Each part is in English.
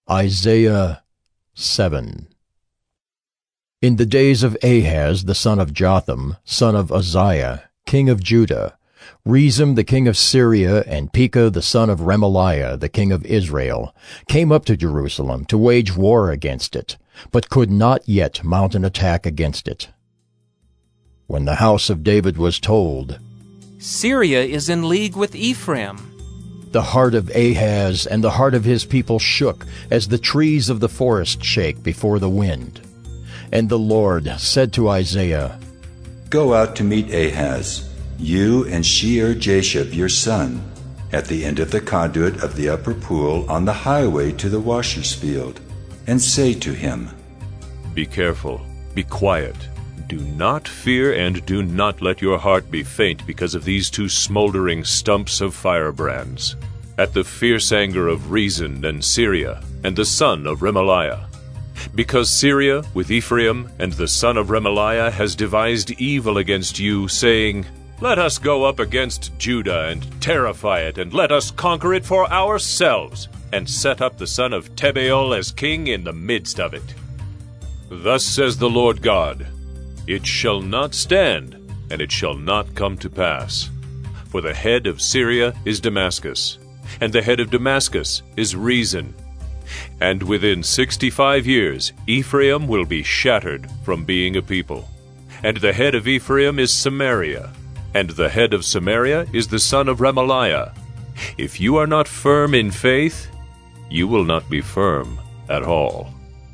Isaiah 7. In the days of Ahaz the son of Jotham, son of Uzziah, king of Judah, Rezin the king of Syria and Pekah the son of Remaliah the king of Israel came up to Jerusalem to wage war against it, but could not yet mount an attack against it. When the house of David was told, Syria is in league with Ephraim, the heart of Ahaz and the heart of his people shook, as the trees of the forest shake before the wind. And the Lord said to Isaiah, Go out to meet Ahaz, you and Shear-Jashub your son, at the end of the conduit of the upper pool on the highway to the washer's field, and say to him, Be careful, be quiet. Do not fear, and do not let your heart be faint because of these two smoldering stumps of firebrands, at the fierce anger of Rezin and Syria, and the son of Remaliah. Because Syria with Ephraim and the son of Remaliah has devised evil against you, saying, Let us go up against Judah and terrify it, and let us conquer it for ourselves, and set up the son of Tebaal as king in the midst of it. Thus says the Lord God, It shall not stand, and it shall not come to pass. For the head of Syria is Damascus, and the head of Damascus is Rezin. And within 65 years Ephraim will be shattered from being a people. And the head of Ephraim is Samaria, and the head of Samaria is the son of Remaliah. If you are not firm in faith, you will not be firm at all.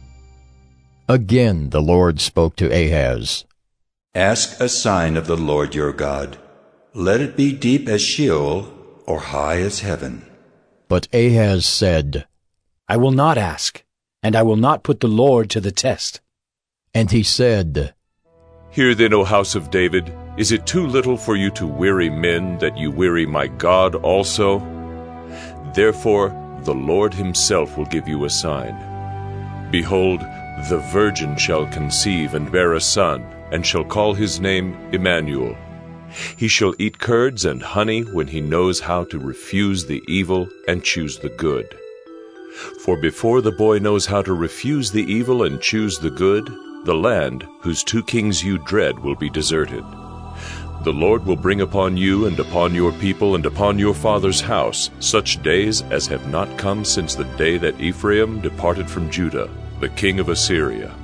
Again the Lord spoke to Ahaz, Ask a sign of the Lord your God. Let it be deep as Sheol, or high as heaven. But Ahaz said, I will not ask, and I will not put the Lord to the test. And he said, Hear then, O house of David, is it too little for you to weary men, that you weary my God also? Therefore the Lord himself will give you a sign. Behold, the virgin shall conceive and bear a son, and shall call his name Emmanuel. He shall eat curds and honey when he knows how to refuse the evil and choose the good. For before the boy knows how to refuse the evil and choose the good, the land, whose two kings you dread, will be deserted. The Lord will bring upon you and upon your people and upon your father's house such days as have not come since the day that Ephraim departed from Judah, the king of Assyria.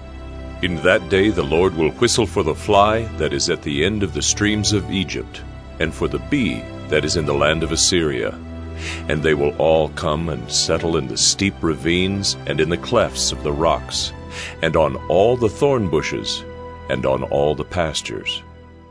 In that day the Lord will whistle for the fly that is at the end of the streams of Egypt, and for the bee that is in the land of Assyria. And they will all come and settle in the steep ravines and in the clefts of the rocks, and on all the thorn bushes, and on all the pastures.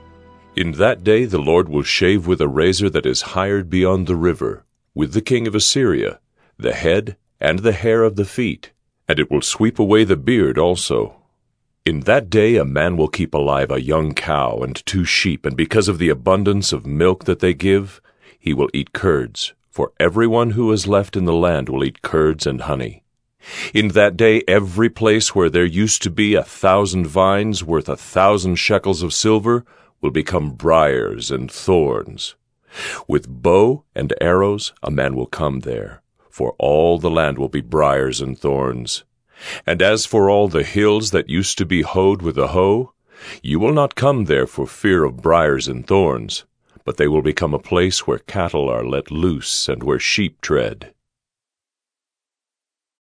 In that day the Lord will shave with a razor that is hired beyond the river, with the king of Assyria, the head and the hair of the feet, and it will sweep away the beard also. In that day a man will keep alive a young cow and 2 sheep, and because of the abundance of milk that they give, he will eat curds, for everyone who is left in the land will eat curds and honey. In that day every place where there used to be 1,000 vines worth 1,000 shekels of silver will become briars and thorns. With bow and arrows a man will come there, for all the land will be briars and thorns. And as for all the hills that used to be hoed with a hoe, you will not come there for fear of briars and thorns, but they will become a place where cattle are let loose and where sheep tread.